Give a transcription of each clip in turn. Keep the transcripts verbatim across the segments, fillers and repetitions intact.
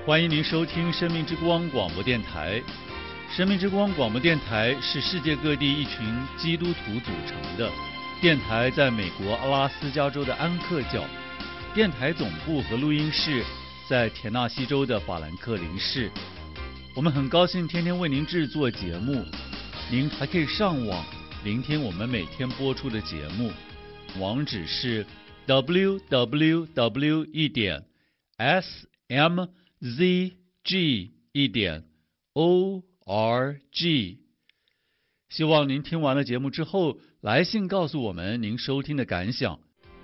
欢迎您收听生命之光广播电台。生命之光广播电台是世界各地一群基督徒组成的电台，在美国阿拉斯加州的安克角，电台总部和录音室在田纳西州的法兰克林市。我们很高兴天天为您制作节目，您还可以上网聆听我们每天播出的节目，网址是 double-u double-u double-u 一点 s m z g 一点 o r g。 希望您听完了节目之后来信告诉我们您收听的感想。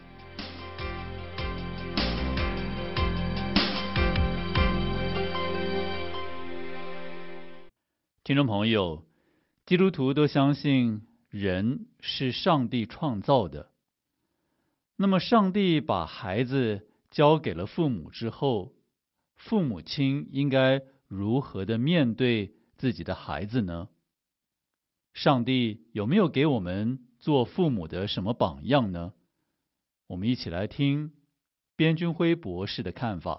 听众朋友，基督徒都相信人是上帝创造的。那么上帝把孩子交给了父母之后，父母亲应该如何的面对自己的孩子呢？上帝有没有给我们做父母的什么榜样呢？我们一起来听边军辉博士的看法。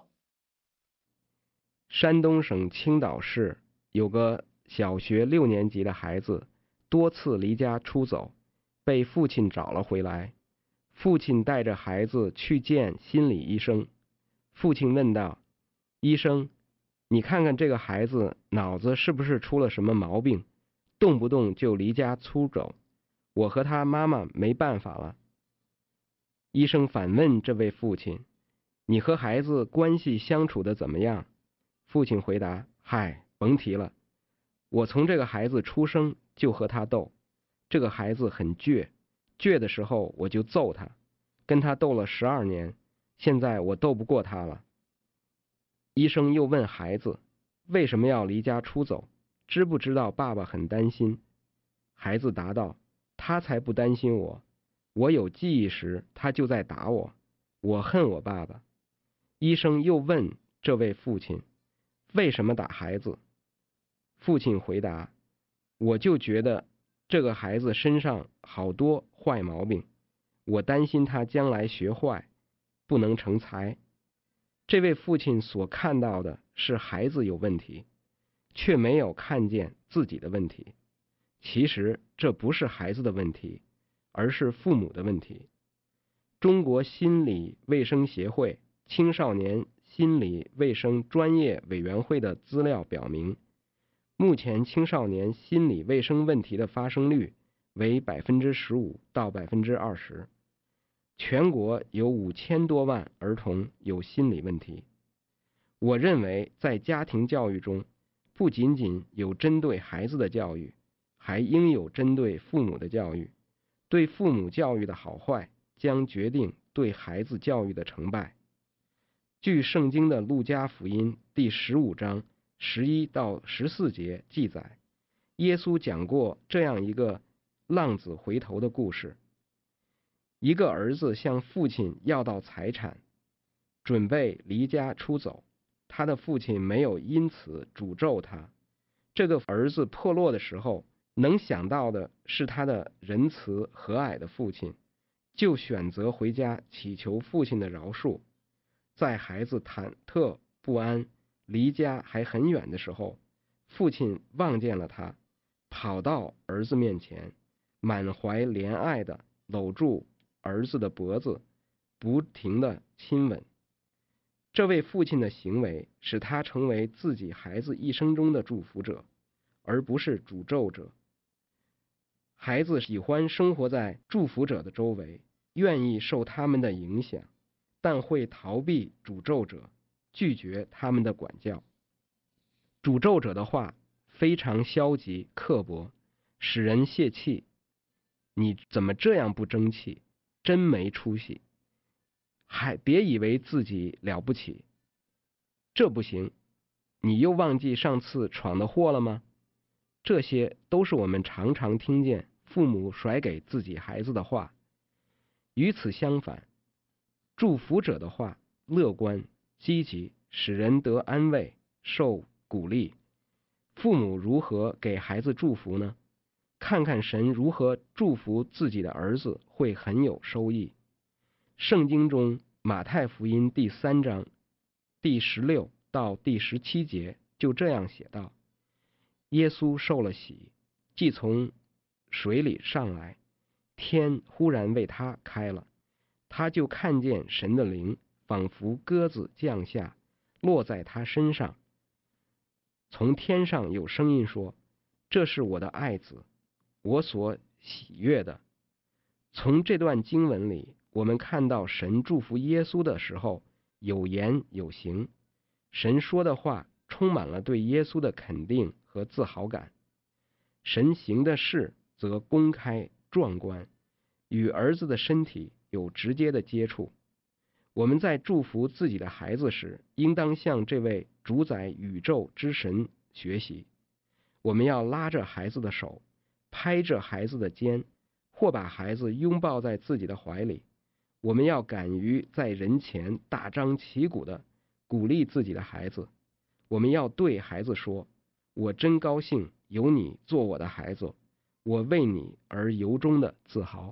山东省青岛市有个小学六年级的孩子多次离家出走，被父亲找了回来。父亲带着孩子去见心理医生。父亲问道：医生，你看看这个孩子脑子是不是出了什么毛病，动不动就离家出走，我和他妈妈没办法了。医生反问这位父亲：你和孩子关系相处的怎么样？父亲回答：嗨，甭提了，我从这个孩子出生就和他斗，这个孩子很倔，倔的时候我就揍他，跟他斗了十二年，现在我斗不过他了。医生又问孩子为什么要离家出走，知不知道爸爸很担心？孩子答道：他才不担心我，我有记忆时他就在打我，我恨我爸爸。医生又问这位父亲为什么打孩子？父亲回答：我就觉得这个孩子身上好多坏毛病，我担心他将来学坏，不能成才。这位父亲所看到的是孩子有问题，却没有看见自己的问题。其实这不是孩子的问题，而是父母的问题。中国心理卫生协会青少年心理卫生专业委员会的资料表明，目前青少年心理卫生问题的发生率为百分之十五到百分之二十。全国有五千多万儿童有心理问题。我认为在家庭教育中，不仅仅有针对孩子的教育，还应有针对父母的教育。对父母教育的好坏，将决定对孩子教育的成败。据圣经的路加福音第十五章十一到十四节记载，耶稣讲过这样一个浪子回头的故事。一个儿子向父亲要到财产，准备离家出走，他的父亲没有因此诅咒他。这个儿子破落的时候，能想到的是他的仁慈和蔼的父亲，就选择回家祈求父亲的饶恕。在孩子忐忑不安，离家还很远的时候，父亲望见了他，跑到儿子面前，满怀怜爱地搂住儿子的脖子，不停地亲吻。这位父亲的行为使他成为自己孩子一生中的祝福者，而不是诅咒者。孩子喜欢生活在祝福者的周围，愿意受他们的影响，但会逃避诅咒者，拒绝他们的管教。诅咒者的话非常消极刻薄，使人泄气。你怎么这样不争气？真没出息，还别以为自己了不起，这不行，你又忘记上次闯的祸了吗？这些都是我们常常听见父母甩给自己孩子的话。与此相反，祝福者的话乐观积极，使人得安慰受鼓励。父母如何给孩子祝福呢？看看神如何祝福自己的儿子，会很有收益。圣经中马太福音第三章第十六到第十七节就这样写道：耶稣受了洗，既从水里上来，天忽然为他开了，他就看见神的灵仿佛鸽子降下，落在他身上。从天上有声音说：这是我的爱子，我所喜悦的。从这段经文里，我们看到神祝福耶稣的时候有言有行，神说的话充满了对耶稣的肯定和自豪感，神行的事则公开壮观，与儿子的身体有直接的接触。我们在祝福自己的孩子时，应当向这位主宰宇宙之神学习。我们要拉着孩子的手，拍着孩子的肩，或把孩子拥抱在自己的怀里。我们要敢于在人前大张旗鼓地鼓励自己的孩子。我们要对孩子说：我真高兴有你做我的孩子，我为你而由衷的自豪。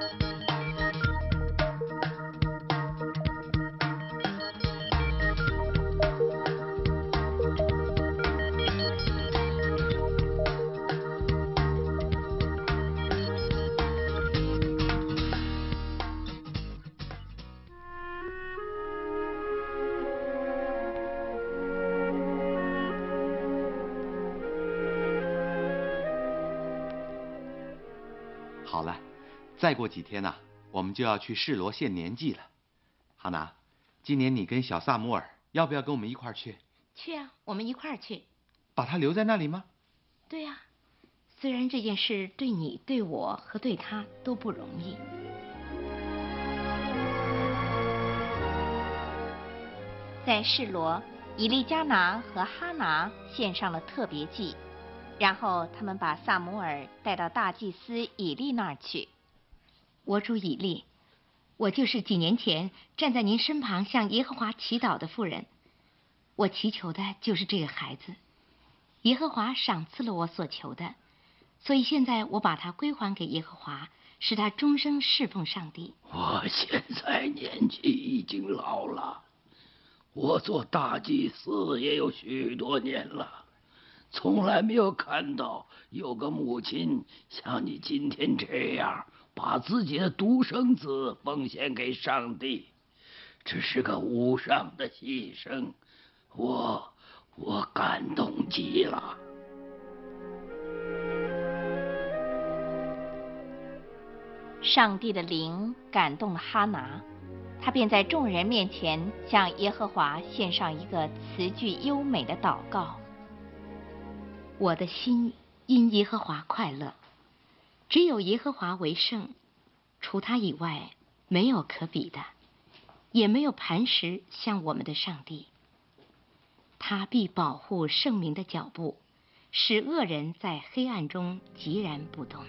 好了，再过几天呢、啊，我们就要去示罗献年祭了。哈娜，今年你跟小萨摩尔要不要跟我们一块儿去？ 去啊，我们一块儿去。 把他留在那里吗？ 对呀、啊，虽然这件事对你、对我和对他都不容易。在示罗，以利加拿和哈拿献上了特别祭。然后他们把萨姆尔带到大祭司以利那儿去。我主以利，我就是几年前站在您身旁向耶和华祈祷的妇人。我祈求的就是这个孩子，耶和华赏赐了我所求的，所以现在我把他归还给耶和华，使他终生侍奉上帝。 我现在年纪已经老了，我做大祭司也有许多年了。从来没有看到有个母亲像你今天这样把自己的独生子奉献给上帝，这是个无上的牺牲，我我感动极了。 上帝的灵感动了哈拿，他便在众人面前向耶和华献上一个词句优美的祷告。我的心因耶和华快乐，只有耶和华为圣，除他以外没有可比的，也没有磐石像我们的上帝。他必保护圣民的脚步，使恶人在黑暗中寂然不动。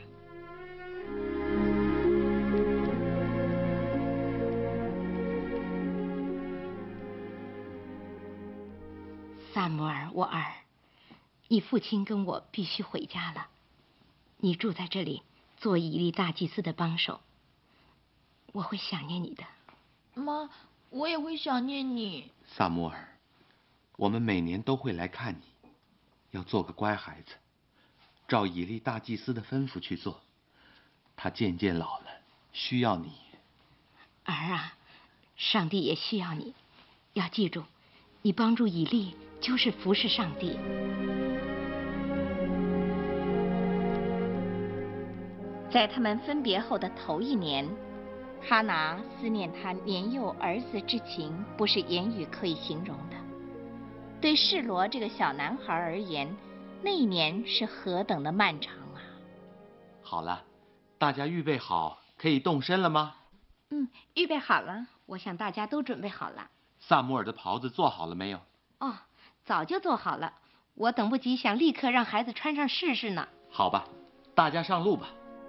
萨摩尔，我儿，你父亲跟我必须回家了，你住在这里做以利大祭司的帮手，我会想念你的。 妈，我也会想念你。 萨摩尔，我们每年都会来看你，要做个乖孩子，照以利大祭司的吩咐去做。他渐渐老了，需要你。 儿啊，上帝也需要你，要记住，你帮助以利就是服侍上帝。在他们分别后的头一年，哈拿思念他年幼儿子之情，不是言语可以形容的。对示罗这个小男孩而言，那一年是何等的漫长啊！ 好了，大家预备好，可以动身了吗？ 嗯，预备好了，我想大家都准备好了。 萨摩尔的袍子做好了没有？ 哦，早就做好了，我等不及想立刻让孩子穿上试试呢。 好吧，大家上路吧。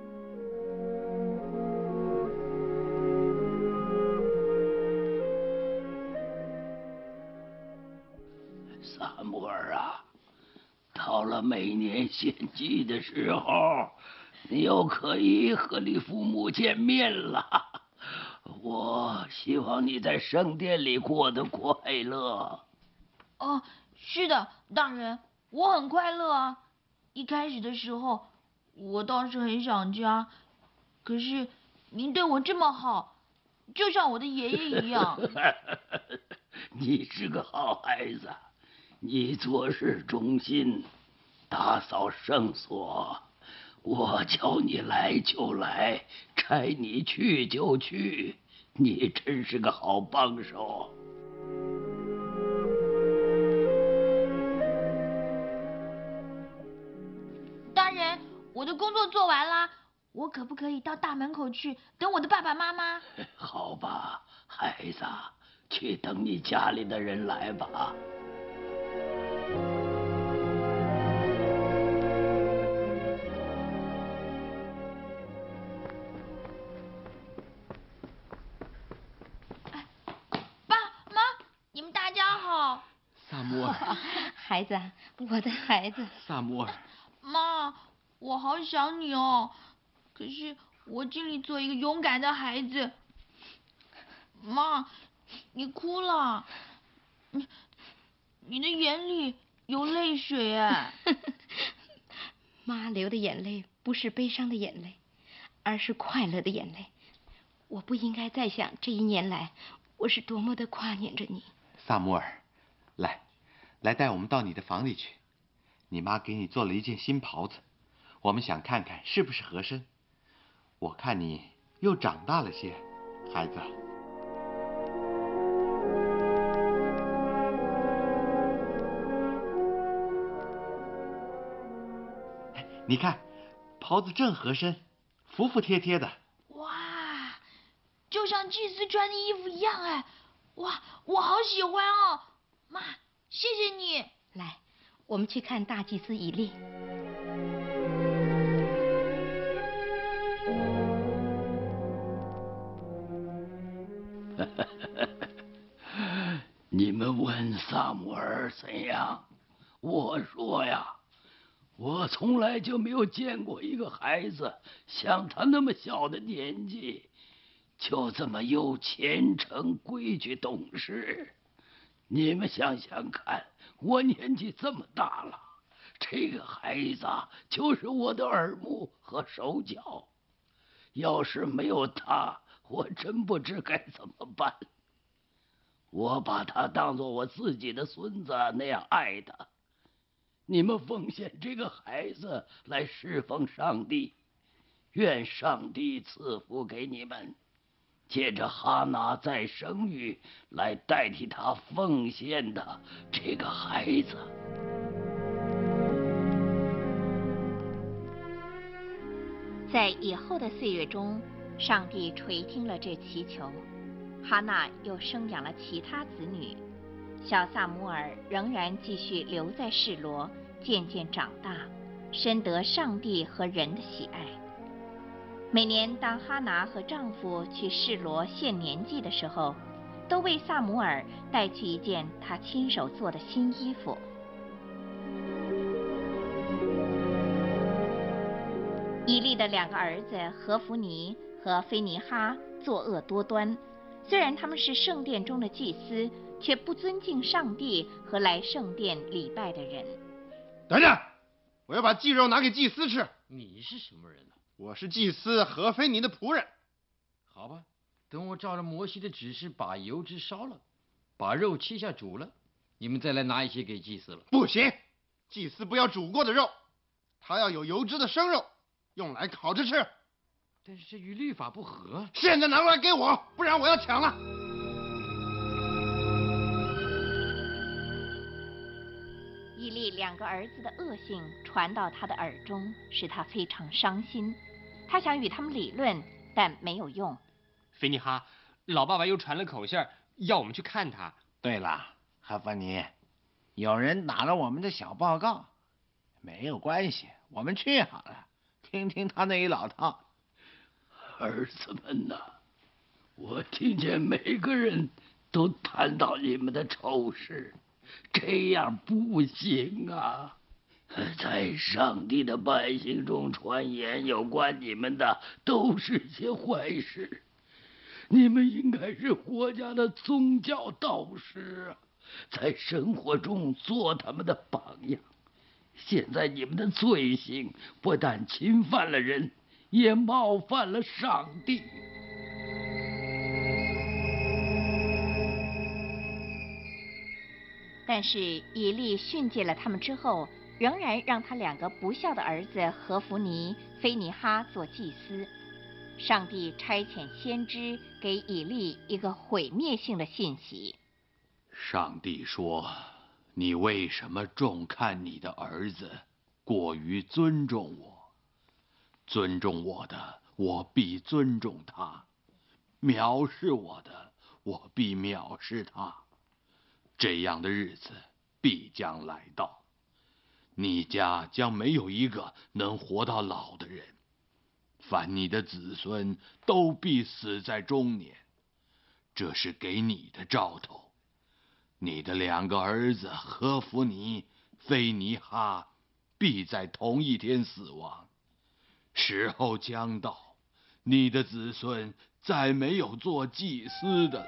萨摩尔啊，到了每年献祭的时候，你又可以和你父母见面了。我希望你在圣殿里过得快乐。 哦， 哦，是的，大人，我很快乐啊。一开始的时候，我倒是很想家，可是您对我这么好，就像我的爷爷一样。 你是个好孩子，你做事忠心，打扫圣所，我叫你来就来，差你去就去，你真是个好帮手。 大人，我的工作做完了，我可不可以到大门口去等我的爸爸妈妈？ 好吧，孩子，去等你家里的人来吧。 爸妈，你们大家好。 萨摩尔， 孩子，我的孩子。 萨摩尔， 妈，我好想你哦，可是我尽力做一个勇敢的孩子。妈，你哭了，你你的眼里有泪水哎。 妈流的眼泪不是悲伤的眼泪，而是快乐的眼泪。我不应该再想这一年来我是多么的挂念着你。 萨摩尔，来，来带我们到你的房里去。你妈给你做了一件新袍子，我们想看看是不是合身。我看你又长大了些，孩子。你看，袍子正合身，服服帖帖的。 哇，就像祭司穿的衣服一样哎！哇，我好喜欢哦！妈，谢谢你。 来，我们去看大祭司以利。 你们问萨姆尔怎样？我说呀，我从来就没有见过一个孩子像他那么小的年纪，就这么又虔诚、规矩、懂事。你们想想看，我年纪这么大了，这个孩子就是我的耳目和手脚。要是没有他，我真不知该怎么办。我把他当作我自己的孙子那样爱他。你们奉献这个孩子来侍奉上帝，愿上帝赐福给你们，借着哈拿再生育来代替他奉献的这个孩子。 在以后的岁月中，上帝垂听了这祈求，哈娜又生养了其他子女。小萨姆尔仍然继续留在示罗，渐渐长大，深得上帝和人的喜爱。每年当哈拿和丈夫去示罗献年祭的时候，都为萨姆尔带去一件他亲手做的新衣服。以利的两个儿子何弗尼和菲尼哈作恶多端，虽然他们是圣殿中的祭司，却不尊敬上帝和来圣殿礼拜的人。 等等，我要把祭肉拿给祭司吃。 你是什么人呢？ 我是祭司何菲尼的仆人。 好吧，等我照着摩西的指示把油脂烧了，把肉切下煮了，你们再来拿一些给祭司了。 不行，祭司不要煮过的肉，他要有油脂的生肉，用来烤着吃。 但是这与律法不合。 现在拿过来给我，不然我要抢了。 以利两个儿子的恶性传到他的耳中，使他非常伤心。他想与他们理论，但没有用。 菲尼哈，老爸爸又传了口信，要我们去看他。 对了，哈芬尼，有人打了我们的小报告，没有关系，我们去好了，听听他那一老套。 儿子们呐，我听见每个人都谈到你们的丑事，这样不行啊！在上帝的百姓中传言有关你们的，都是些坏事。你们应该是国家的宗教导师， 在生活中做他们的榜样。现在你们的罪行不但侵犯了人，也冒犯了上帝。 但是以利训诫了他们之后，仍然让他两个不孝的儿子何弗尼、菲尼哈做祭司。上帝差遣先知给以利一个毁灭性的信息。 上帝说：“你为什么重看你的儿子，过于尊重我？尊重我的，我必尊重他；藐视我的，我必藐视他。这样的日子必将来到，你家将没有一个能活到老的人。凡你的子孙都必死在中年，这是给你的兆头。你的两个儿子何弗尼、菲尼哈必在同一天死亡。时候将到，你的子孙再没有做祭司的了。”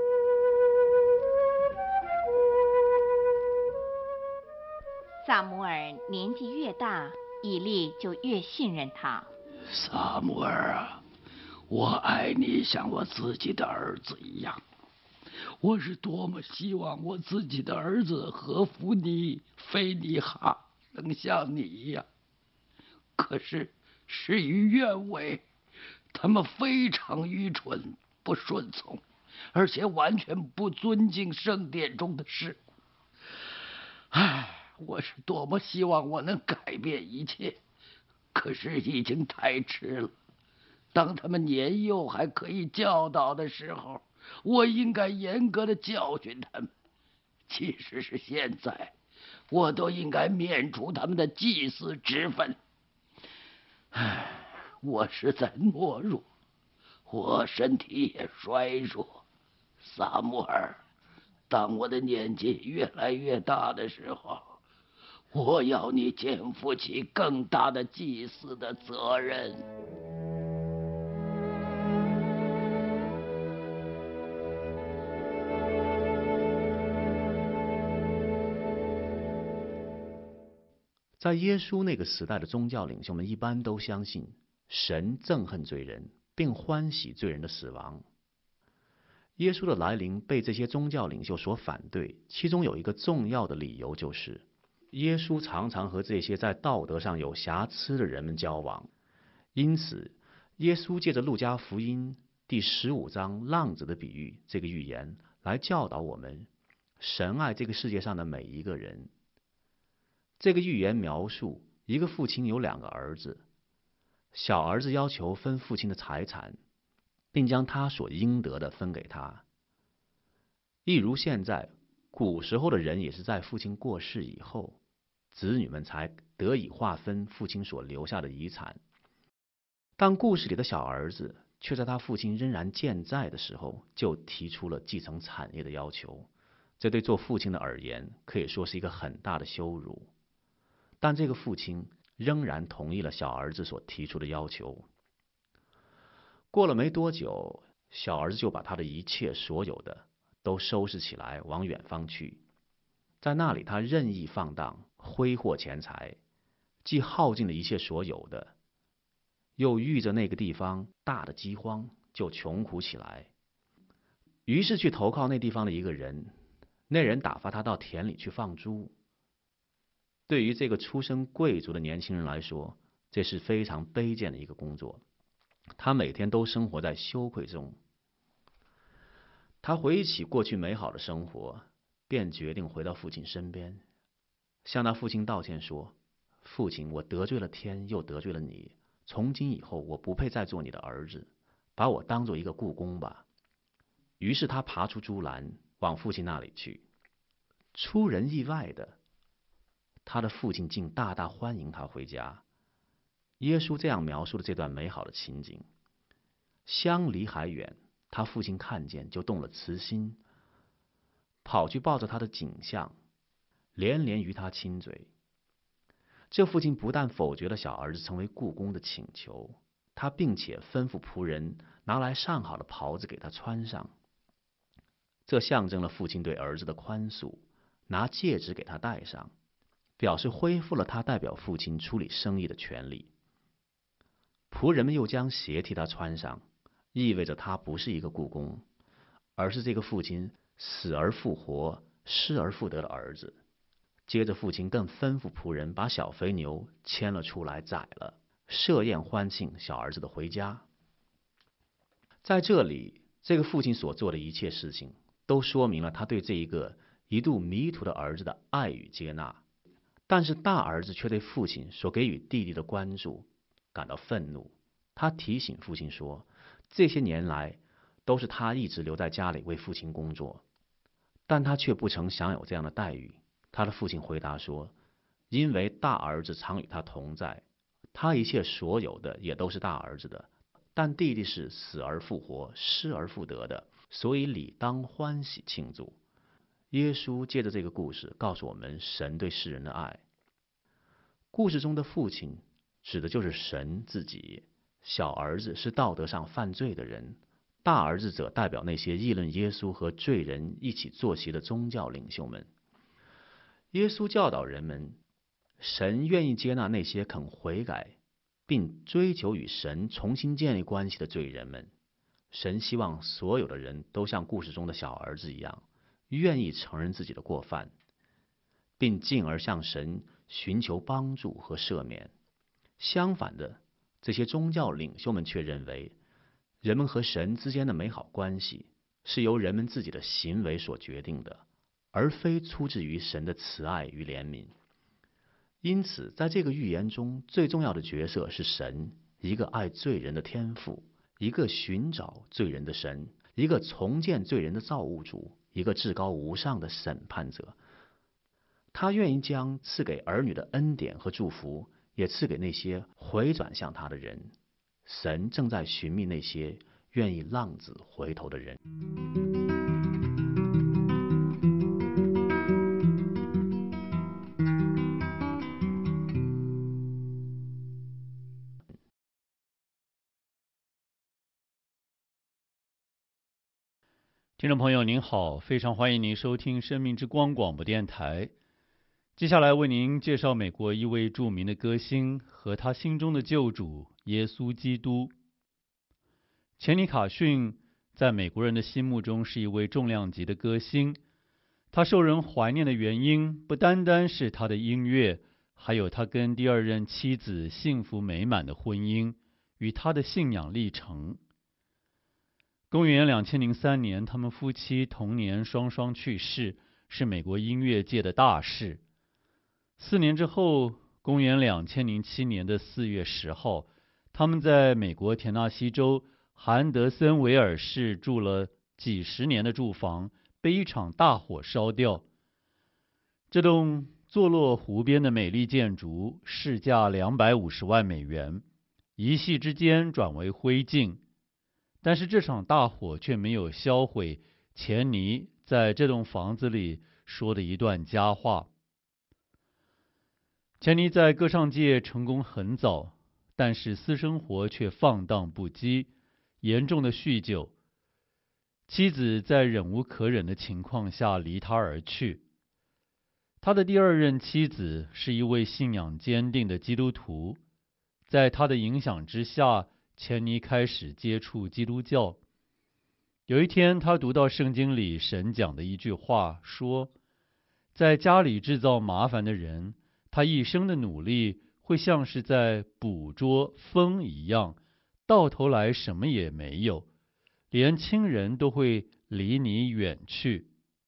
撒母耳年纪越大，以利就越信任他。 撒母耳啊，我爱你像我自己的儿子一样。我是多么希望我自己的儿子何弗尼、菲尼哈能像你一样，可是事与愿违，他们非常愚蠢，不顺从，而且完全不尊敬圣殿中的事。唉，我是多么希望我能改变一切，可是已经太迟了。当他们年幼还可以教导的时候，我应该严格的教训他们。即使是现在，我都应该免除他们的祭司职分。唉，我实在懦弱，我身体也衰弱。撒母耳，当我的年纪越来越大的时候，我要你肩负起更大的祭司的责任。 在耶稣那个时代的宗教领袖们一般都相信，神憎恨罪人，并欢喜罪人的死亡。耶稣的来临被这些宗教领袖所反对，其中有一个重要的理由就是，耶稣常常和这些在道德上有瑕疵的人们交往。因此，耶稣借着路加福音第十五章浪子的比喻这个寓言，来教导我们，神爱这个世界上的每一个人。这个寓言描述一个父亲有两个儿子，小儿子要求分父亲的财产，并将他所应得的分给他。一如现在，古时候的人也是在父亲过世以后，子女们才得以划分父亲所留下的遗产。但故事里的小儿子却在他父亲仍然健在的时候，就提出了继承产业的要求。这对做父亲的而言，可以说是一个很大的羞辱。但这个父亲仍然同意了小儿子所提出的要求。过了没多久，小儿子就把他的一切所有的都收拾起来，往远方去。在那里，他任意放荡，挥霍钱财，既耗尽了一切所有的，又遇着那个地方大的饥荒，就穷苦起来。于是去投靠那地方的一个人，那人打发他到田里去放猪。对于这个出身贵族的年轻人来说，这是非常卑贱的一个工作。他每天都生活在羞愧中。他回忆起过去美好的生活，便决定回到父亲身边，向他父亲道歉说：“父亲，我得罪了天，又得罪了你。从今以后，我不配再做你的儿子，把我当做一个雇工吧。”于是他爬出猪栏，往父亲那里去。出人意外的，他的父亲竟大大欢迎他回家。耶稣这样描述了这段美好的情景：相离还远，他父亲看见就动了慈心，跑去抱着他的颈项，连连与他亲嘴。这父亲不但否决了小儿子成为雇工的请求，他并且吩咐仆人拿来上好的袍子给他穿上。 这象征了父亲对儿子的宽恕，拿戒指给他戴上，表示恢复了他代表父亲处理生意的权利。仆人们又将鞋替他穿上，意味着他不是一个雇工，而是这个父亲死而复活、失而复得的儿子。接着父亲更吩咐仆人把小肥牛牵了出来宰了，设宴欢庆小儿子的回家。在这里，这个父亲所做的一切事情都说明了他对这一个一度迷途的儿子的爱与接纳，但是大儿子却对父亲所给予弟弟的关注感到愤怒。他提醒父亲说，这些年来都是他一直留在家里为父亲工作，但他却不曾享有这样的待遇。他的父亲回答说，因为大儿子常与他同在，他一切所有的也都是大儿子的，但弟弟是死而复活、失而复得的，所以理当欢喜庆祝。耶稣借着这个故事告诉我们神对世人的爱。故事中的父亲指的就是神自己，小儿子是道德上犯罪的人，大儿子则代表那些议论耶稣和罪人一起坐席的宗教领袖们。耶稣教导人们，神愿意接纳那些肯悔改并追求与神重新建立关系的罪人们。神希望所有的人都像故事中的小儿子一样，愿意承认自己的过犯，并进而向神寻求帮助和赦免。相反的，这些宗教领袖们却认为，人们和神之间的美好关系是由人们自己的行为所决定的，而非出自于神的慈爱与怜悯。因此，在这个寓言中，最重要的角色是神，一个爱罪人的天父，一个寻找罪人的神，一个重建罪人的造物主，一个至高无上的审判者。他愿意将赐给儿女的恩典和祝福，也赐给那些回转向他的人。神正在寻觅那些愿意浪子回头的人。 听众朋友您好，非常欢迎您收听生命之光广播电台。接下来为您介绍美国一位著名的歌星和他心中的救主耶稣基督。钱尼卡逊在美国人的心目中是一位重量级的歌星，他受人怀念的原因不单单是他的音乐，还有他跟第二任妻子幸福美满的婚姻与他的信仰历程。公元两千零三年，他们夫妻同年双双去世，是美国音乐界的大事。四年之后，公元两千零七年的四月十号，他们在美国田纳西州韩德森维尔市住了几十年的住房被一场大火烧掉。这栋坐落湖边的美丽建筑市价两百五十万美元，一夕之间转为灰烬。但是这场大火却没有销毁钱尼在这栋房子里说的一段佳话。钱尼在歌唱界成功很早，但是私生活却放荡不羁，严重的酗酒。妻子在忍无可忍的情况下离他而去。他的第二任妻子是一位信仰坚定的基督徒，在他的影响之下，钱尼开始接触基督教。有一天，他读到圣经里神讲的一句话，说，在家里制造麻烦的人，他一生的努力会像是在捕捉风一样，到头来什么也没有，连亲人都会离你远去。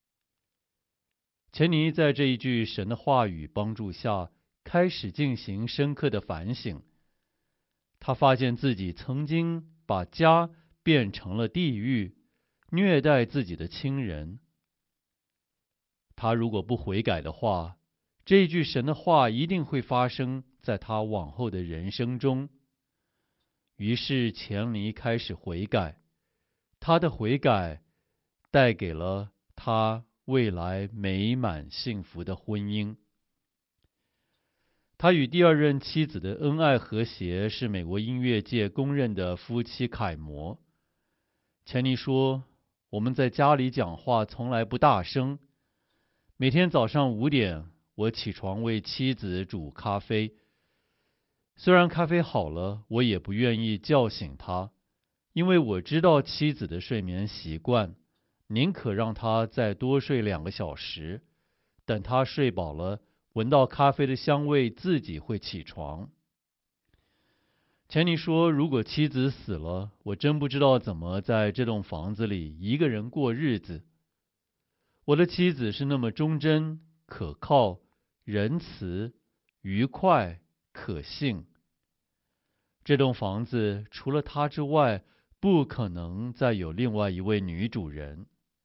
钱尼在这一句神的话语帮助下，开始进行深刻的反省。他发现自己曾经把家变成了地狱，虐待自己的亲人。他如果不悔改的话，这一句神的话一定会发生在他往后的人生中。于是钱尼开始悔改，他的悔改带给了他未来美满幸福的婚姻。他与第二任妻子的恩爱和谐是美国音乐界公认的夫妻楷模。钱尼说， 我们在家里讲话从来不大声。每天早上五点，我起床为妻子煮咖啡。虽然咖啡好了，我也不愿意叫醒她，因为我知道妻子的睡眠习惯，宁可让她再多睡两个小时，等她睡饱了，闻到咖啡的香味，自己会起床。钱尼说，如果妻子死了，我真不知道怎么在这栋房子里一个人过日子。我的妻子是那么忠贞、可靠、仁慈、愉快、可信。这栋房子除了她之外，不可能再有另外一位女主人。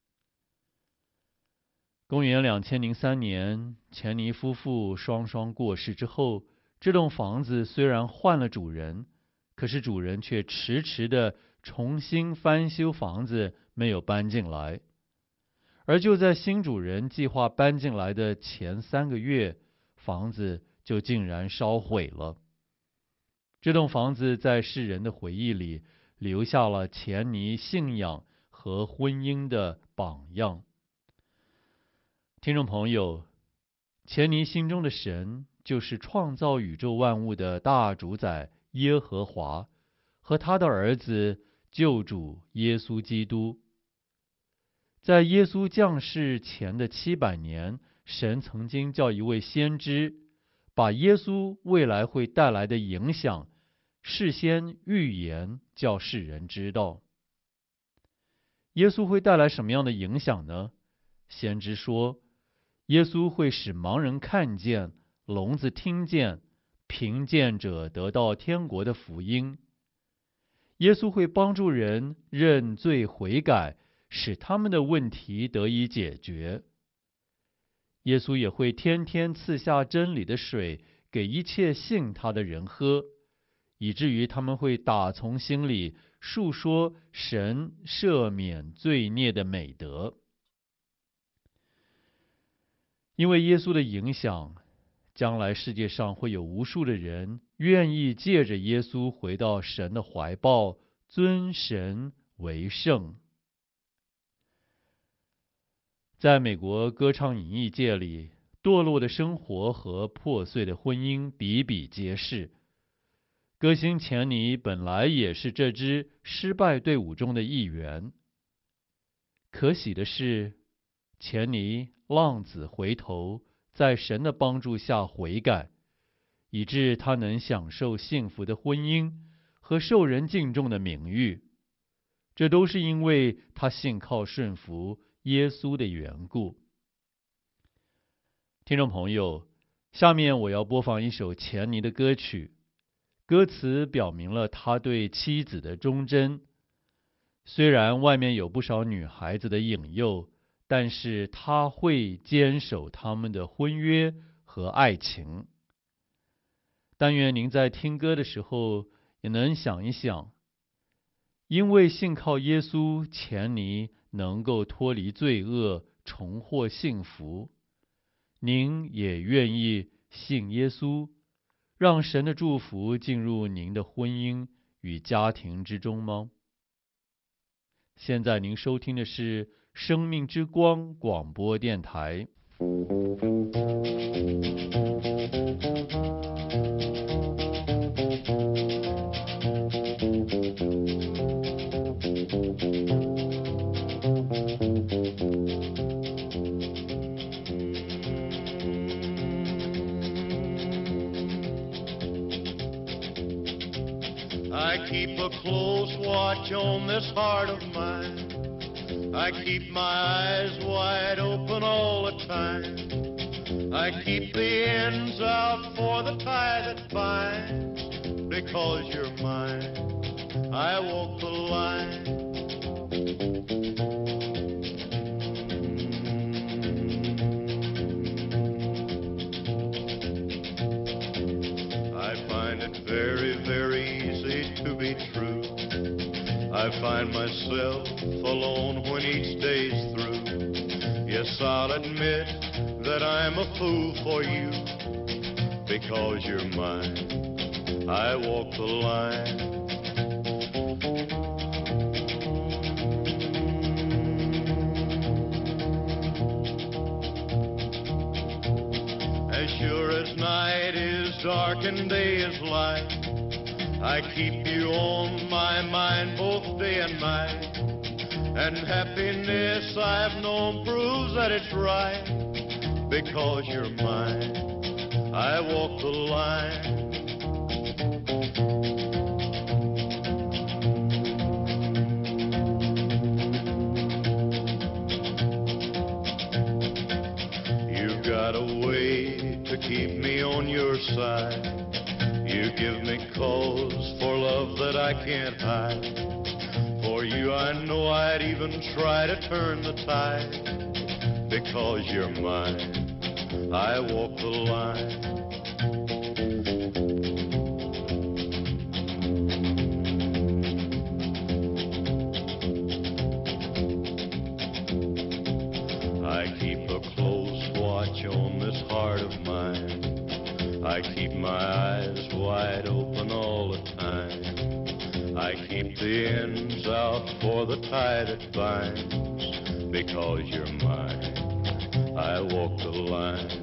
公元两千零三年，钱尼夫妇双双过世之后，这栋房子虽然换了主人，可是主人却迟迟的重新翻修房子，没有搬进来。而就在新主人计划搬进来的前三个月，房子就竟然烧毁了。这栋房子在世人的回忆里留下了钱尼信仰和婚姻的榜样。听众朋友，钱尼心中的神就是创造宇宙万物的大主宰耶和华和他的儿子救主耶稣基督。在耶稣降世前的七百年，神曾经叫一位先知把耶稣未来会带来的影响事先预言，叫世人知道。耶稣会带来什么样的影响呢？先知说，耶稣会使盲人看见，聋子听见，贫贱者得到天国的福音。耶稣会帮助人认罪悔改，使他们的问题得以解决。耶稣也会天天赐下真理的水给一切信他的人喝，以至于他们会打从心里述说神赦免罪孽的美德。因为耶稣的影响，将来世界上会有无数的人愿意借着耶稣回到神的怀抱，尊神为圣。在美国歌唱演艺界里，堕落的生活和破碎的婚姻比比皆是。歌星钱尼本来也是这支失败队伍中的一员。可喜的是，钱尼浪子回头，在神的帮助下悔改，以致他能享受幸福的婚姻和受人敬重的名誉。这都是因为他信靠顺服耶稣的缘故。听众朋友，下面我要播放一首钱尼的歌曲，歌词表明了他对妻子的忠贞。虽然外面有不少女孩子的引诱，但是他会坚守他们的婚约和爱情。但愿您在听歌的时候也能想一想，因为信靠耶稣，钱尼能够脱离罪恶，重获幸福。您也愿意信耶稣，让神的祝福进入您的婚姻与家庭之中吗？现在您收听的是生命之光广播电台。 I keep a close watch on this heart of mine. I keep my eyes wide open all the time. I keep the ends out for the tie that binds. Because you're mine, I walk the line. I find it very, very easy to be true. I find myself alone when each day's through. Yes, I'll admit that I'm a fool for you. Because you're mine, I walk the line. darkened day is light. I keep you on my mind both day and night. And happiness I've known proves that it's right. Because you're mine, I walk the line. You've got a way to keep me on your side. You give me cause for love that I can't hide. For you I know I'd even try to turn the tide. Because you're mine, I walk the line. I keep a close watch on this heart of mine. I keep my eyes wide open all the time. I keep the ends out for the tie that binds. Because you're mine, I walk the line.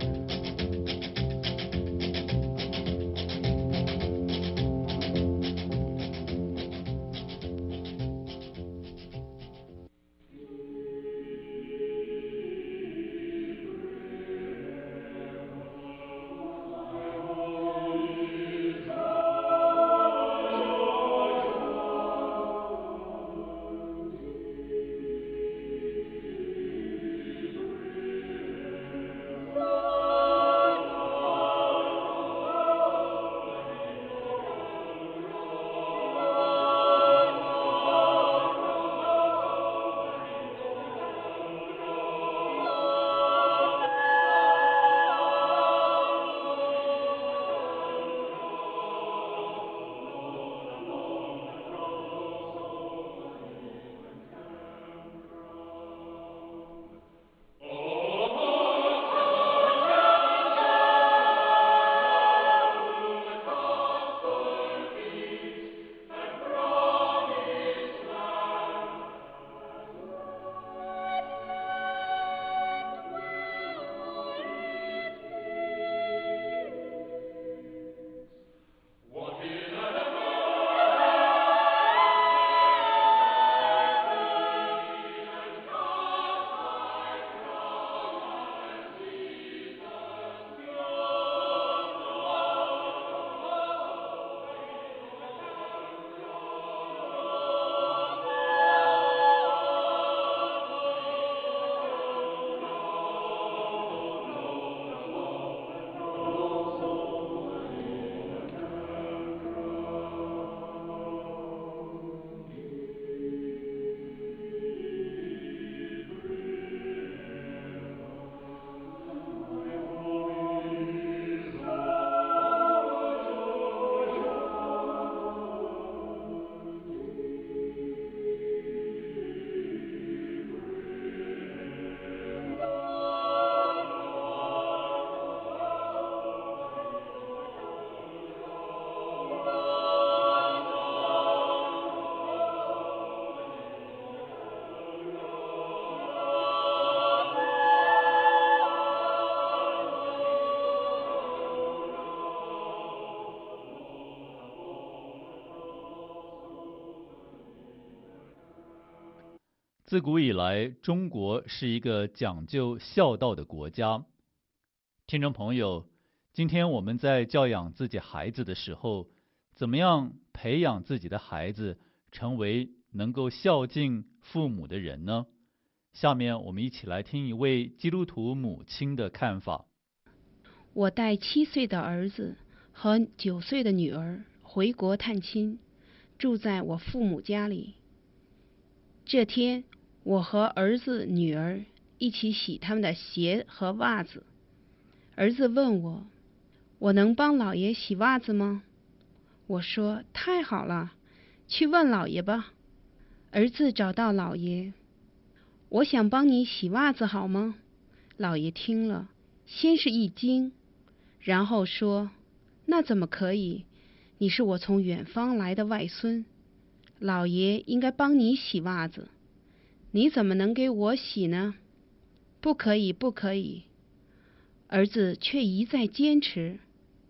自古以来，中国是一个讲究孝道的国家。听众朋友，今天我们在教养自己孩子的时候，怎么样培养自己的孩子成为能够孝敬父母的人呢？下面我们一起来听一位基督徒母亲的看法。 我带七岁的儿子和九岁的女儿回国探亲，住在我父母家里。这天，我和儿子、女儿一起洗他们的鞋和袜子。儿子问我：“我能帮老爷洗袜子吗？”我说：“太好了，去问老爷吧。”儿子找到老爷：“我想帮你洗袜子，好吗？”老爷听了，先是一惊，然后说：“那怎么可以？你是我从远方来的外孙，老爷应该帮你洗袜子。你怎么能给我洗呢？不可以，不可以。”儿子却一再坚持。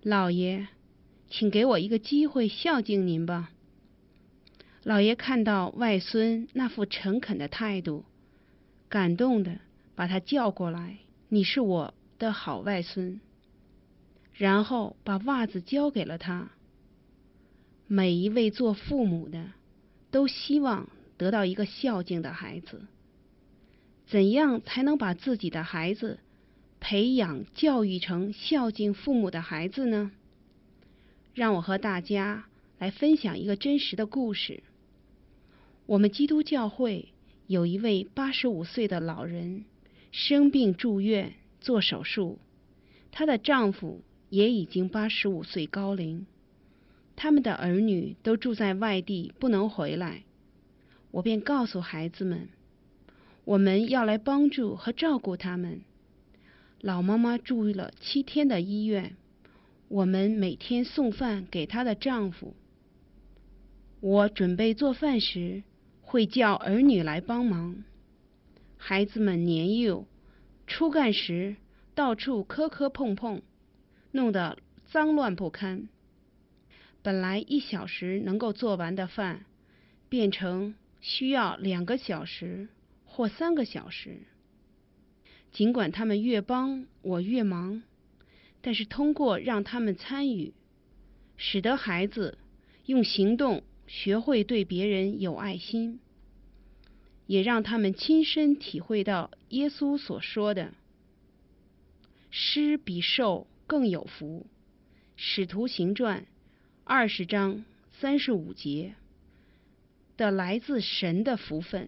老爷，请给我一个机会孝敬您吧。老爷看到外孙那副诚恳的态度，感动的把他叫过来，你是我的好外孙。然后把袜子交给了他。每一位做父母的都希望得到一个孝敬的孩子。怎样才能把自己的孩子培养教育成孝敬父母的孩子呢？让我和大家来分享一个真实的故事。我们基督教会有一位八十五岁的老人生病住院做手术，她的丈夫也已经八十五岁高龄，他们的儿女都住在外地不能回来。我便告诉孩子们，我们要来帮助和照顾他们。老妈妈住了七天的医院，我们每天送饭给她的丈夫。我准备做饭时会叫儿女来帮忙。孩子们年幼，初干时到处磕磕碰碰，弄得脏乱不堪。本来一小时能够做完的饭，变成需要两个小时或三个小时。尽管他们越帮我越忙，但是通过让他们参与，使得孩子用行动学会对别人有爱心，也让他们亲身体会到耶稣所说的施比受更有福，使徒行传二十章三十五节的来自神的福分。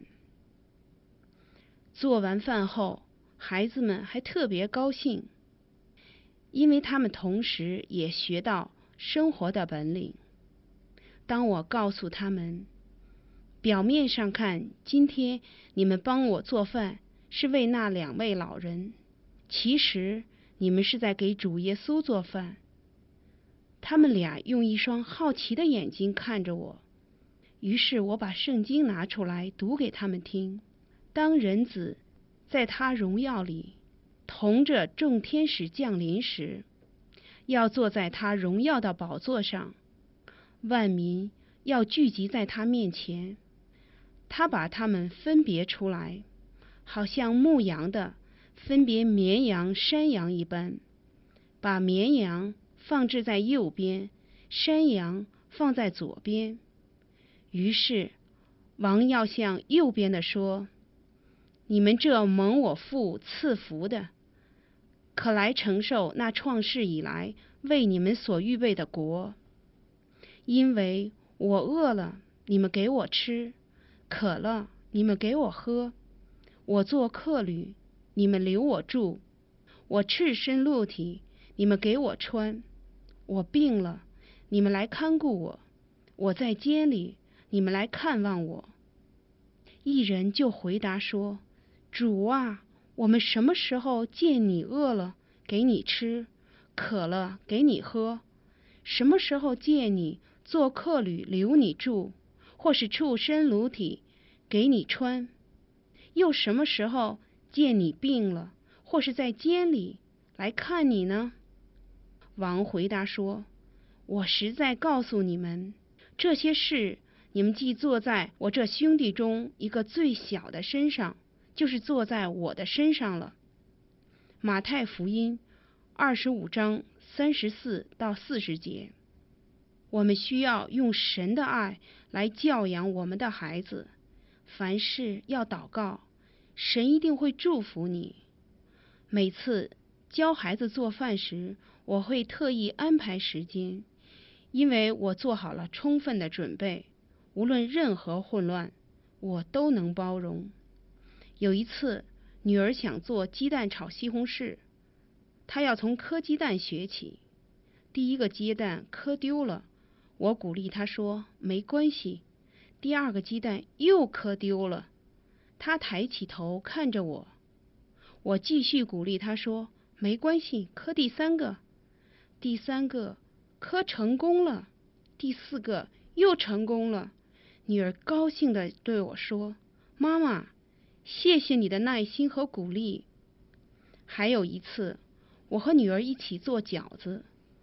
做完饭后，孩子们还特别高兴，因为他们同时也学到生活的本领。当我告诉他们，表面上看，今天你们帮我做饭是为那两位老人，其实你们是在给主耶稣做饭。他们俩用一双好奇的眼睛看着我，于是我把圣经拿出来读给他们听。当人子在他荣耀里同着众天使降临时，要坐在他荣耀的宝座上，万民要聚集在他面前。他把他们分别出来，好像牧羊的分别绵羊山羊一般，把绵羊放置在右边，山羊放在左边。于是王要向右边的说，你们这蒙我父赐福的，可来承受那创世以来为你们所预备的国。因为我饿了，你们给我吃；渴了，你们给我喝；我做客旅，你们留我住；我赤身露体，你们给我穿；我病了，你们来看顾我；我在监里，你们来看望我。一人就回答说，主啊，我们什么时候见你饿了，给你吃；渴了，给你喝？什么时候见你做客旅，留你住，或是畜身裸体，给你穿？又什么时候见你病了，或是在监里来看你呢？王回答说，我实在告诉你们，这些事你们既坐在我这兄弟中一个最小的身上，就是坐在我的身上了。马太福音二十五章三十四到四十节。我们需要用神的爱来教养我们的孩子，凡事要祷告，神一定会祝福你。每次教孩子做饭时，我会特意安排时间，因为我做好了充分的准备，无论任何混乱，我都能包容。有一次，女儿想做鸡蛋炒西红柿，她要从磕鸡蛋学起。第一个鸡蛋磕丢了，我鼓励她说，没关系。第二个鸡蛋又磕丢了，她抬起头看着我，我继续鼓励她说，没关系，磕第三个。第三个磕成功了，第四个又成功了。女儿高兴地对我说，妈妈，谢谢你的耐心和鼓励。还有一次，我和女儿一起做饺子，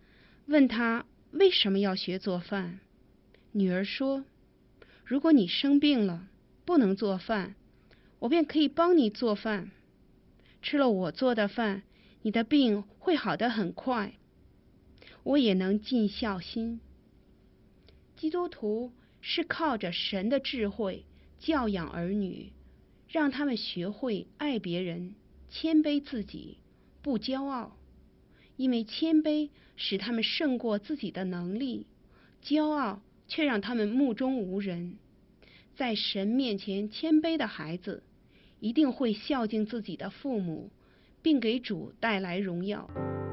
问她为什么要学做饭。女儿说，如果你生病了，不能做饭，我便可以帮你做饭。吃了我做的饭，你的病会好得很快，我也能尽孝心。基督徒是靠着神的智慧教养儿女，让他们学会爱别人，谦卑自己，不骄傲，因为谦卑使他们胜过自己的能力，骄傲却让他们目中无人。在神面前谦卑的孩子，一定会孝敬自己的父母，并给主带来荣耀。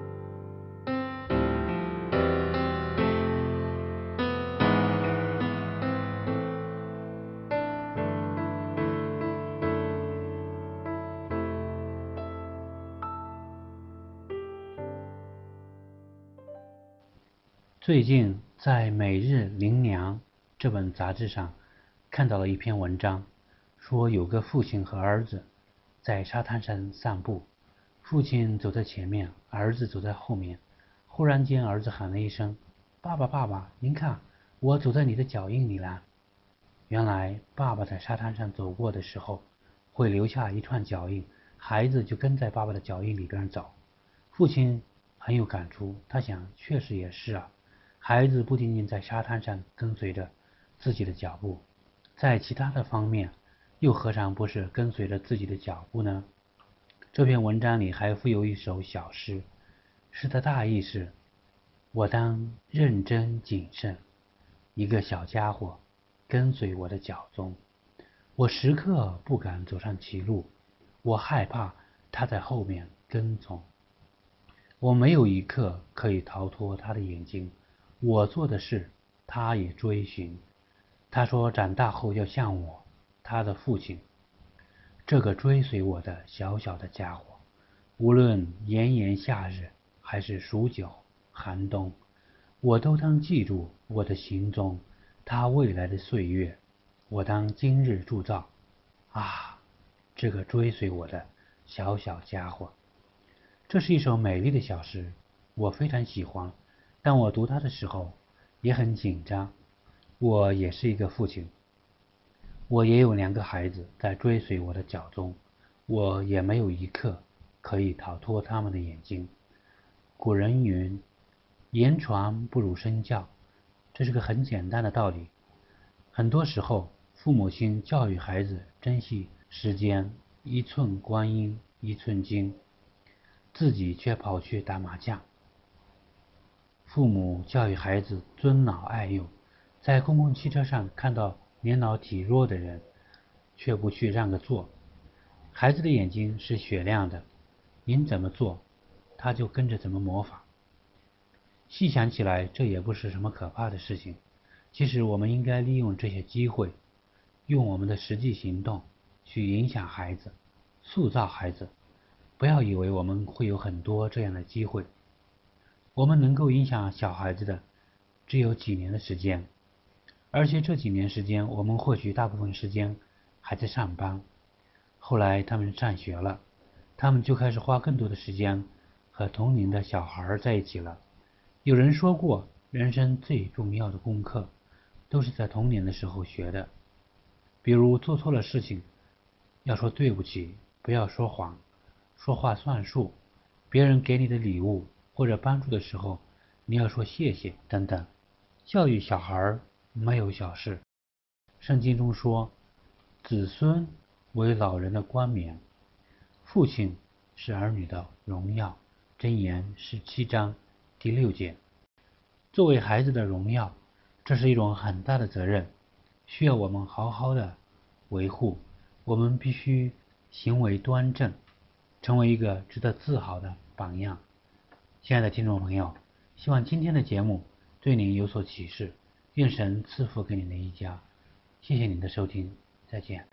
最近在《每日灵粮》这本杂志上看到了一篇文章，说有个父亲和儿子在沙滩上散步，父亲走在前面，儿子走在后面。忽然间，儿子喊了一声：“爸爸，爸爸，您看，我走在你的脚印里了。”原来，爸爸在沙滩上走过的时候，会留下一串脚印，孩子就跟在爸爸的脚印里边走。父亲很有感触，他想，确实也是啊。孩子不仅仅在沙滩上跟随着自己的脚步，在其他的方面又何尝不是跟随着自己的脚步呢？这篇文章里还附有一首小诗，诗的大意是：我当认真谨慎，一个小家伙跟随我的脚踪，我时刻不敢走上歧路，我害怕他在后面跟从，我没有一刻可以逃脱他的眼睛，我做的事他也追寻。他说长大后要像我，他的父亲，这个追随我的小小的家伙，无论炎炎夏日还是数九寒冬，我都当记住我的行踪，他未来的岁月，我当今日铸造。啊，这个追随我的小小家伙。这是一首美丽的小诗，我非常喜欢。当我读它的时候也很紧张，我也是一个父亲，我也有两个孩子在追随我的脚踪，我也没有一刻可以逃脱他们的眼睛。古人云，言传不如身教，这是个很简单的道理。很多时候父母亲教育孩子珍惜时间，一寸光阴一寸金，自己却跑去打麻将。父母教育孩子尊老爱幼，在公共汽车上看到年老体弱的人，却不去让个座。孩子的眼睛是雪亮的，您怎么做，他就跟着怎么模仿。细想起来，这也不是什么可怕的事情。其实我们应该利用这些机会，用我们的实际行动去影响孩子，塑造孩子。不要以为我们会有很多这样的机会，我们能够影响小孩子的只有几年的时间，而且这几年时间，我们或许大部分时间还在上班，后来他们上学了，他们就开始花更多的时间和同龄的小孩在一起了。有人说过，人生最重要的功课都是在童年的时候学的，比如做错了事情要说对不起，不要说谎，说话算数，别人给你的礼物或者帮助的时候你要说谢谢等等。教育小孩没有小事，圣经中说，子孙为老人的冠冕，父亲是儿女的荣耀，箴言十七章第六节。作为孩子的荣耀，这是一种很大的责任，需要我们好好的维护。我们必须行为端正，成为一个值得自豪的榜样。亲爱的听众朋友，希望今天的节目对您有所启示，愿神赐福给您的一家。谢谢您的收听，再见。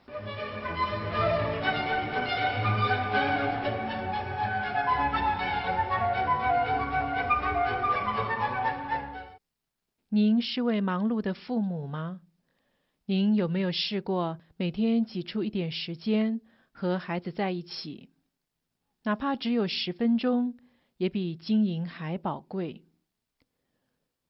您是位忙碌的父母吗？您有没有试过每天挤出一点时间和孩子在一起？哪怕只有十分钟，也比金银还宝贵。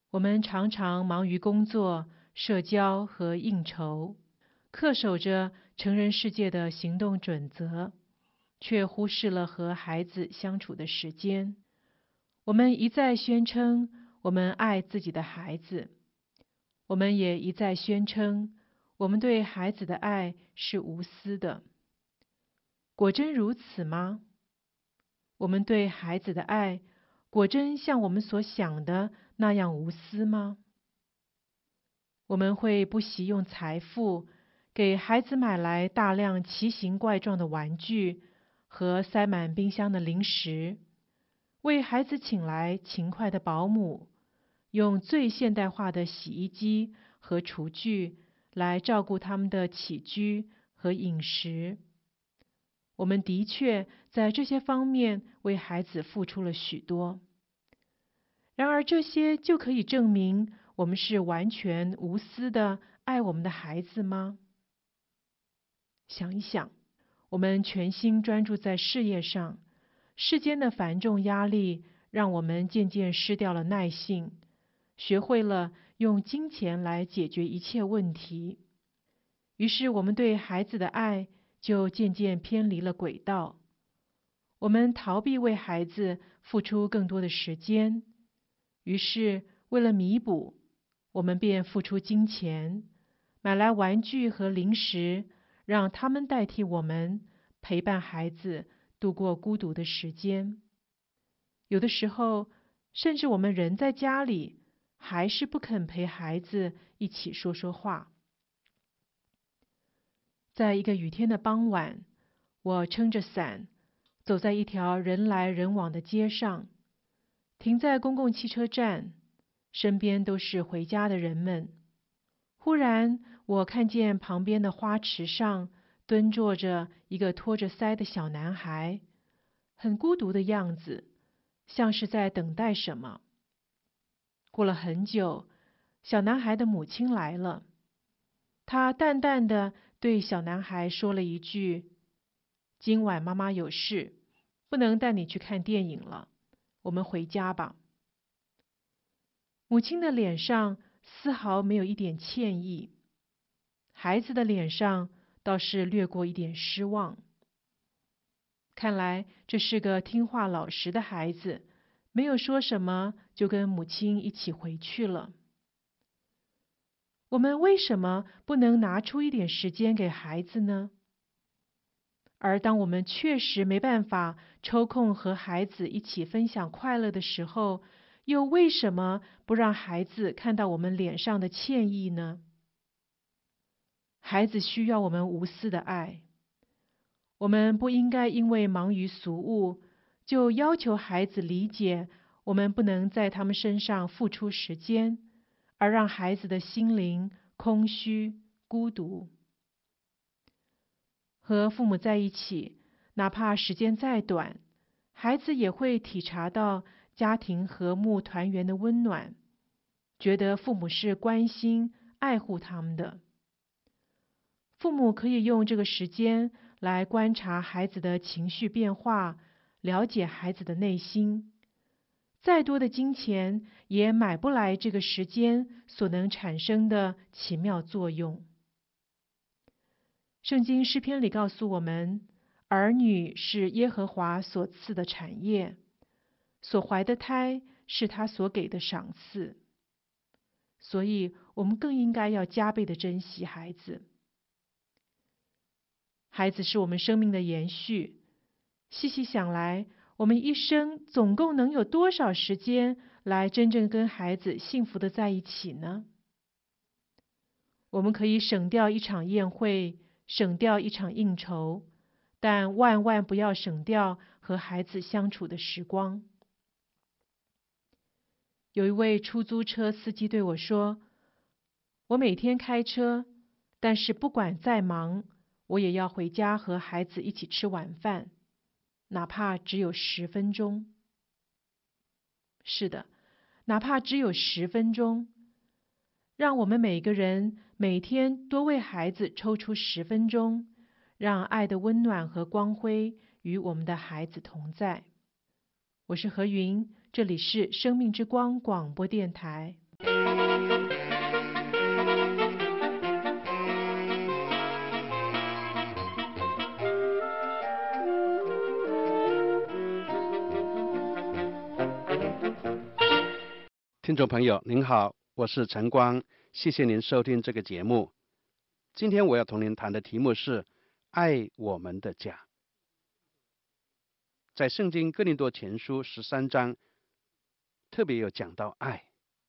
我们常常忙于工作、社交和应酬，恪守着成人世界的行动准则，却忽视了和孩子相处的时间。我们一再宣称我们爱自己的孩子，我们也一再宣称我们对孩子的爱是无私的。果真如此吗？我们对孩子的爱果真像我们所想的那样无私吗？我们会不惜用财富给孩子买来大量奇形怪状的玩具和塞满冰箱的零食，为孩子请来勤快的保姆，用最现代化的洗衣机和厨具来照顾他们的起居和饮食。我们的确在这些方面为孩子付出了许多。然而，这些就可以证明我们是完全无私的爱我们的孩子吗？想一想，我们全心专注在事业上，世间的繁重压力让我们渐渐失掉了耐性，学会了用金钱来解决一切问题。于是，我们对孩子的爱就渐渐偏离了轨道。我们逃避为孩子付出更多的时间，于是为了弥补，我们便付出金钱，买来玩具和零食，让他们代替我们陪伴孩子度过孤独的时间。有的时候，甚至我们人在家里，还是不肯陪孩子一起说说话。在一个雨天的傍晚，我撑着伞，走在一条人来人往的街上，停在公共汽车站，身边都是回家的人们。忽然，我看见旁边的花池上蹲坐着一个托着腮的小男孩，很孤独的样子，像是在等待什么。过了很久，小男孩的母亲来了，她淡淡的对小男孩说了一句：“今晚妈妈有事，不能带你去看电影了，我们回家吧。”母亲的脸上丝毫没有一点歉意，孩子的脸上倒是掠过一点失望。看来这是个听话老实的孩子，没有说什么，就跟母亲一起回去了。我们为什么不能拿出一点时间给孩子呢？而当我们确实没办法抽空和孩子一起分享快乐的时候，又为什么不让孩子看到我们脸上的歉意呢？孩子需要我们无私的爱，我们不应该因为忙于俗务，就要求孩子理解我们不能在他们身上付出时间，而让孩子的心灵空虚、孤独。和父母在一起，哪怕时间再短，孩子也会体察到家庭和睦团圆的温暖，觉得父母是关心、爱护他们的。父母可以用这个时间来观察孩子的情绪变化，了解孩子的内心。再多的金钱也买不来这个时间所能产生的奇妙作用。圣经诗篇里告诉我们，儿女是耶和华所赐的产业，所怀的胎是他所给的赏赐。所以我们更应该要加倍的珍惜孩子。孩子是我们生命的延续，细细想来，我们一生总共能有多少时间来真正跟孩子幸福的在一起呢？我们可以省掉一场宴会，省掉一场应酬，但万万不要省掉和孩子相处的时光。有一位出租车司机对我说，我每天开车，但是不管再忙，我也要回家和孩子一起吃晚饭，哪怕只有十分钟。是的，哪怕只有十分钟，让我们每个人每天多为孩子抽出十分钟，让爱的温暖和光辉与我们的孩子同在。我是何云，这里是生命之光广播电台。 听众朋友您好，我是陈光，谢谢您收听这个节目。今天我要同您谈的题目是爱我们的家。在圣经哥林多前书十三章特别有讲到爱，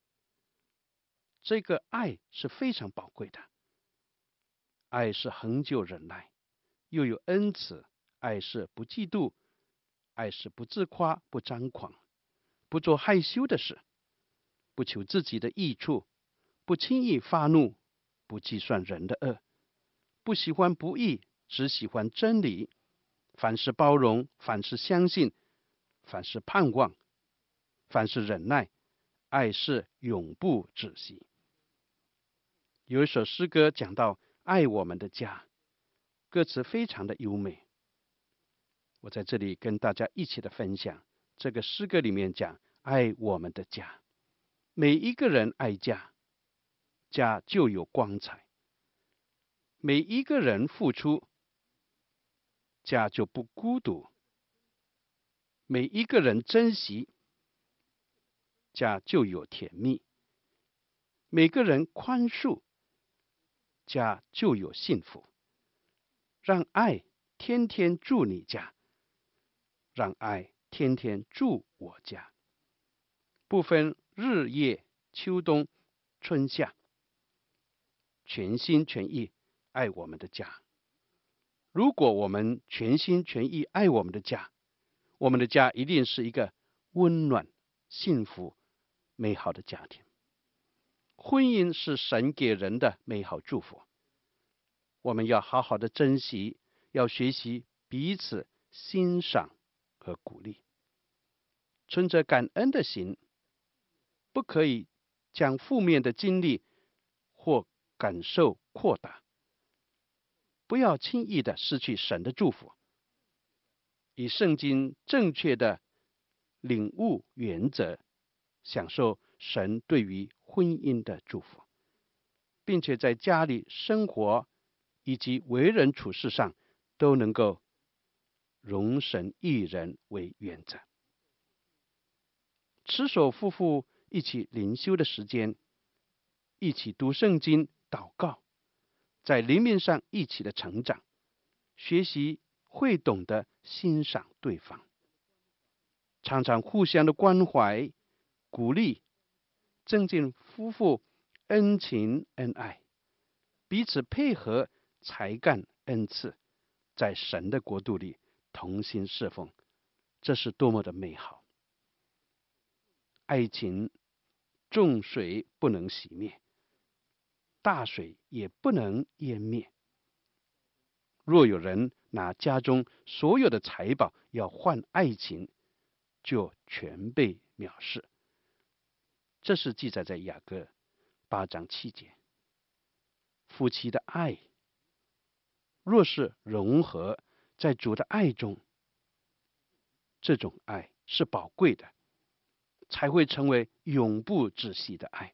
这个爱是非常宝贵的。爱是恒久忍耐，又有恩慈，爱是不嫉妒，爱是不自夸，不张狂，不做害羞的事，不求自己的益处，不轻易发怒，不计算人的恶，不喜欢不义，只喜欢真理。凡事包容，凡事相信，凡事盼望，凡事忍耐，爱是永不止息。有一首诗歌讲到爱我们的家，歌词非常的优美。我在这里跟大家一起的分享，这个诗歌里面讲爱我们的家。每一个人爱家，家就有光彩；每一个人付出，家就不孤独；每一个人珍惜，家就有甜蜜；每个人宽恕，家就有幸福。让爱天天住你家，让爱天天住我家，不分日夜秋冬春夏，全心全意爱我们的家。如果我们全心全意爱我们的家，我们的家一定是一个温暖、幸福、美好的家庭。婚姻是神给人的美好祝福，我们要好好的珍惜，要学习彼此欣赏和鼓励，存着感恩的心，不可以将负面的经历或感受扩大，不要轻易的失去神的祝福，以圣经正确的领悟原则，享受神对于婚姻的祝福，并且在家里生活以及为人处事上都能够容神一人为原则。持守夫妇一起灵修的时间，一起读圣经、祷告，在灵命上一起的成长，学习会懂得欣赏对方，常常互相的关怀、鼓励，增进夫妇恩情恩爱，彼此配合才干恩赐，在神的国度里同心侍奉，这是多么的美好！爱情重水不能熄灭，大水也不能淹灭。若有人拿家中所有的财宝要换爱情，就全被藐视。这是记载在雅各八章七节。夫妻的爱若是融合在主的爱中，这种爱是宝贵的，才会成为永不止息的爱。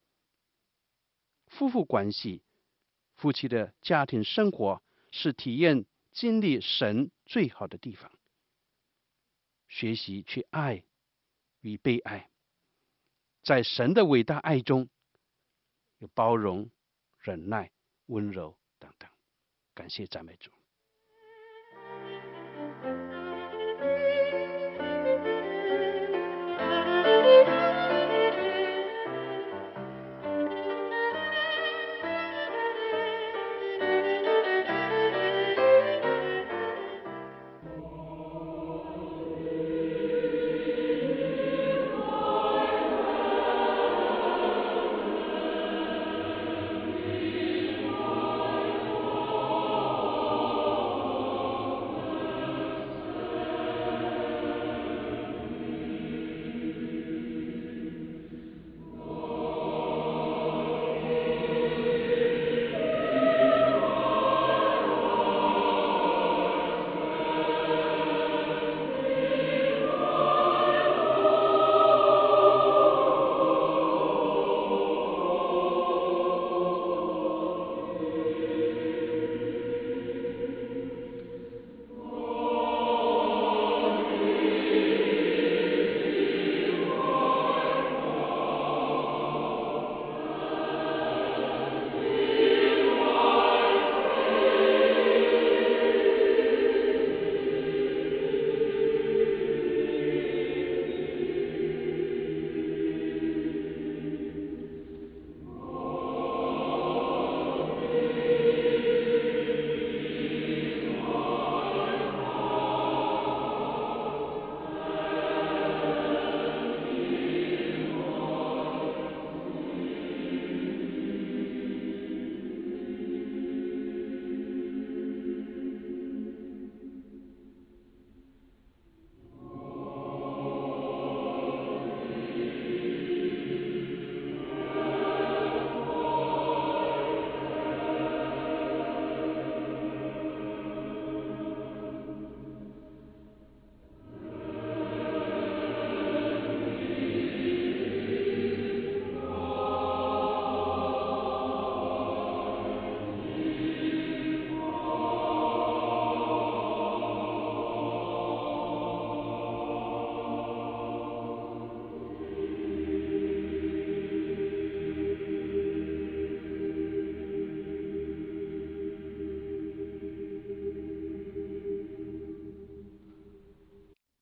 夫妇关系、夫妻的家庭生活是体验经历神最好的地方。学习去爱与被爱，在神的伟大爱中有包容、忍耐、温柔等等。感谢赞美主。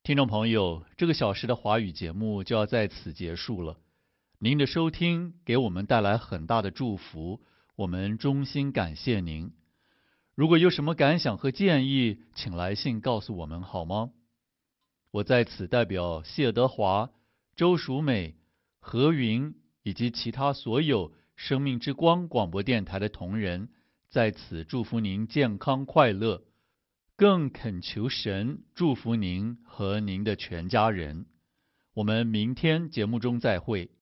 听众朋友，这个小时的华语节目就要在此结束了。您的收听给我们带来很大的祝福，我们衷心感谢您。如果有什么感想和建议，请来信告诉我们好吗？我在此代表谢德华、周淑美、何云以及其他所有生命之光广播电台的同仁，在此祝福您健康快乐，更恳求神祝福您和您的全家人。我们明天节目中再会。